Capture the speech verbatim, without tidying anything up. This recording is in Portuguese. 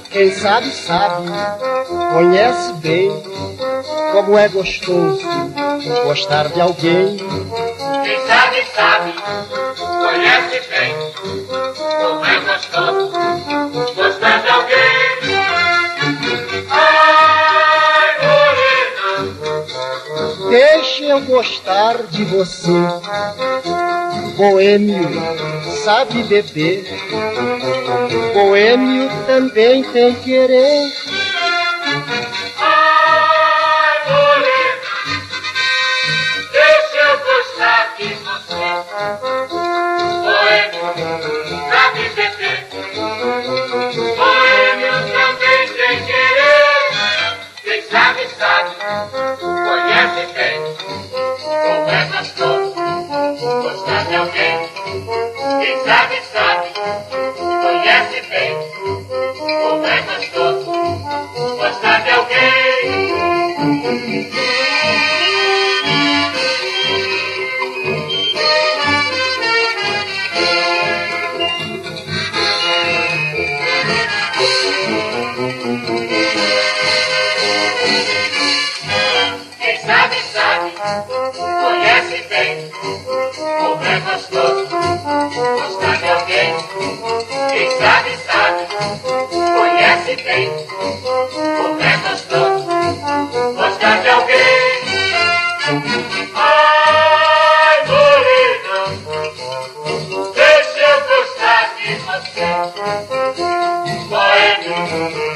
Quem sabe, sabe, conhece bem como é gostoso gostar de alguém. Quem sabe, sabe, conhece bem como é gostoso gostar de alguém. Ai, morena, deixe eu gostar de você. Boêmio sabe beber, boêmio também tem querer. Ai, morena, deixa eu gostar de você. Boêmio sabe beber, boêmio também tem querer. Quem sabe, sabe, conhece bem como é gostoso gostar de alguém. Quem sabe, sabe, conhece bem como é gostoso gostar de alguém. Quem sabe, sabe, conhece bem como é gostoso gostar de alguém. Quem sabe, sabe, conhece bem como é gostoso gostar de alguém. Ai, morena, deixa eu gostar de você. Boêmio